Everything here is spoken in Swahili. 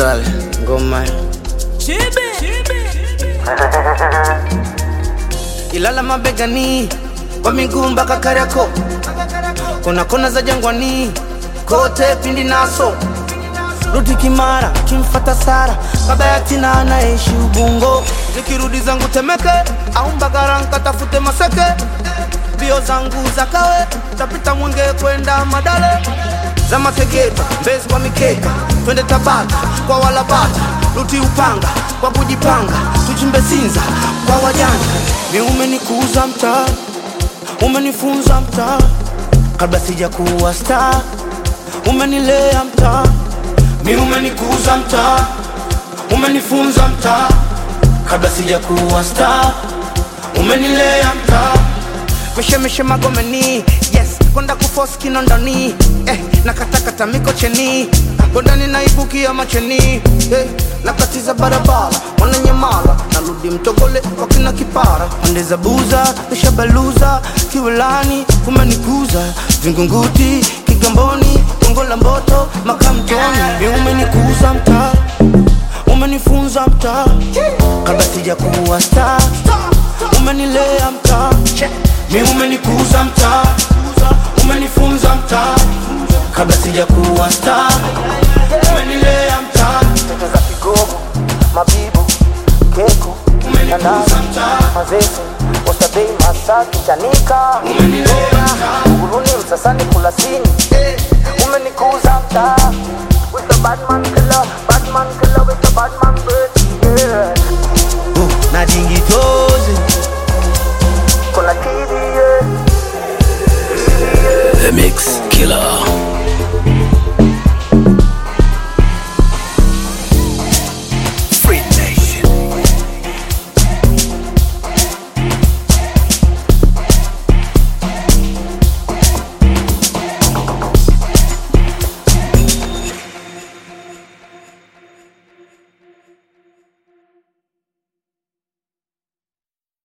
Kale ngoma Ilala mabegani kwa miguu mpaka Kariakoo, kona kona za Jangwani kote pindi naso. Rudi Kimara kimfata Sara Kabayati na anaishi Ubungo. Nikirudi zangu Temeke au Mbagala nkatafute Maseke. Bio zangu za Kawe tapita Mwenge kwenda Madale. Za Mategeta Mbezi kwa Mikeka twende Tabata kwa Walabata. Ruti Upanga kwa kujipanga tuchimbe Sinza kwa wajanja. Mi umenikuza mtaa, umenifunza mtaa, kabla sija kuwa star umenilea mtaa. Mi umenikuza mtaa, umenifunza mtaa, kabla sija kuwa star umenilea mtaa. Mishe Magomeni, yes, konda kuforce Kinondoni, nakatakata Mikocheni, kondani naibukia Macheni, nakatiza barabara Mwananyamala, narudi Mtogole kwa kina Kipara. Pande za Buza, nishabaluza Kiwalani, umenikuza Vingunguti, Kigamboni, Gongo la Mboto, Makamtoni. Mi umenikuza mtaa, umenifunza mtaa, kabla sija kuwa star umenilea mtaa. Mi umenikuza mtaa, umenifunza mtaa, kabla sija kuwa star umenilea mtaa. Tete za Kigogo, Mabibu, Keko, Umenikuza mtaa, Mazese, Oysterbay, Masaki, Chanika, umenilea mtaa. Uguruni, Msasani, Kulasini. Umenikuza mtaa, with the bad man